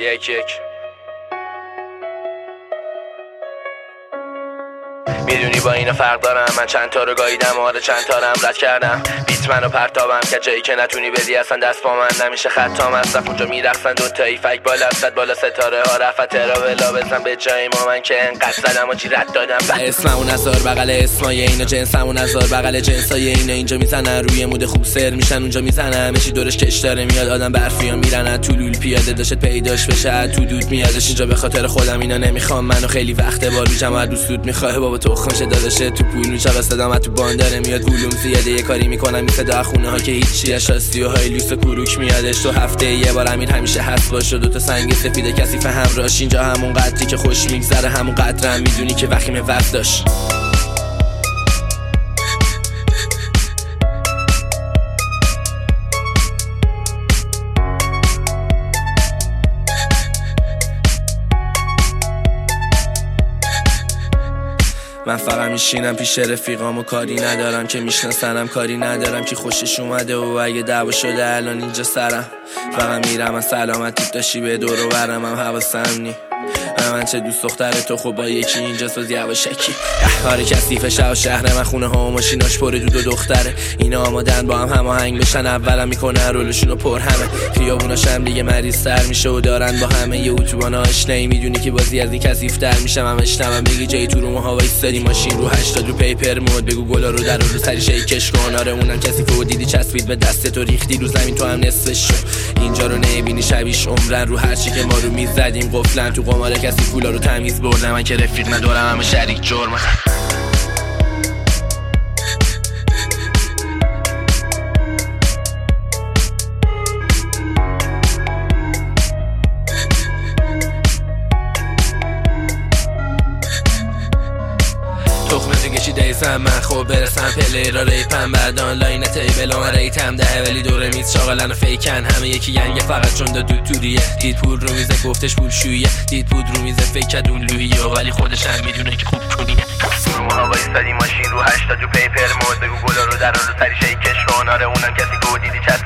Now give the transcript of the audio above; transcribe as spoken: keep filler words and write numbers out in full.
یک یک میدونی با اینا فرق دارم، من چند تا رو گاییدم، آره چند تا رو هم رد کردم. بیت منو پرتابم که جایی که نتونی بدی اصلا دست با من نمیشه خطام هستم. اونجا میرقصن دوتایی فک بالا صد بالا ستاره ها رفت را بلا بزن به جای ما من که انقدر زدم و چی رد دادم. اسممون نزار بغل اسمای اینا، جنسمون نزار بغل جنسای اینا. اینجا میزنن روی مود خوب سر میشن، اونجا میزنن همه چی دورش کش داره میاد. آدم برفیا میرنن تو لول پیاده داشت پیداش بشه تو دود میادش. اینجا به خاطر خودم اینا نمیخوام منو، خیلی وقته بارو جماعت دوست دود میخواه بابا تو خونشه داداشه تو پول میچا صدام تو بانداره میاد. ولوم زیاده یه کاری میکنم این صدا خونه ها که هیچی اشاستی و های لوس کروک میادش. تو هفته یه بار امیر همیشه هست باشه، دو تا سنگ سفید کثیف همراهش. اینجا همون قدری که خوش میگذره همون قدرم میدونی که وخیم وقت داشت. من فقط میشینم پیش رفیقام و کاری ندارم که میشناسنم، کاری ندارم که خوشش اومده و اگه دعوا شده الان اینجا سرم. فقط میرم از سلامتی داشتی به دور و برم هم حواسم نی. من چه دوست دختر تو خب با یکی اینجا ساز یواشکی. آره کثیف شهر شهر من، خونه ها و ماشیناش پر دود و دختره. اینا آمادن با هم هماهنگ بشن، اولم میکنن رولشونو پر همه. خیابوناش هم دیگه مریض تر میشه و دارن با همه یه اتوبانا آشنایی. میدونی که بازی از این کثیف تر میشم هم اشتمم بگی جایی تو رو هوا ایستادی ماشین رو هشتاد رو پیپر مود. بگو گلا رو در رو سری شیکش کن. آره اونم کثیفه و دیدی چسبید به دست تو ریختی رو زمین تو هم نصفش شو. اینجا رو نمیبینی شبیش عمرن رو هر چی که ما رو میزدیم قفلن تو قمار کسی پولا رو تمیز بردم. من که رفیق ندارم همه شریک جرمم. تخمه دیگه چی دیزم من خوب برسم پلی را ریپم بعد آنلاین تیبل آن ریتم ده ولی دوره میز شاغلن و فیکن همه یکی ینگه فقط چون داد دود توریه. دید پول رو میزه گفتش پول شویه، دید پود رو میزه فکر کد اون لویه ولی خودش هم میدونه که خوب کنیه. رو هوا ایستادی ماشین رو هشتاد رو پیپر مود. بگو گلا رو در رو سری شیکش کن. آره اونم کسی که دیدی چسب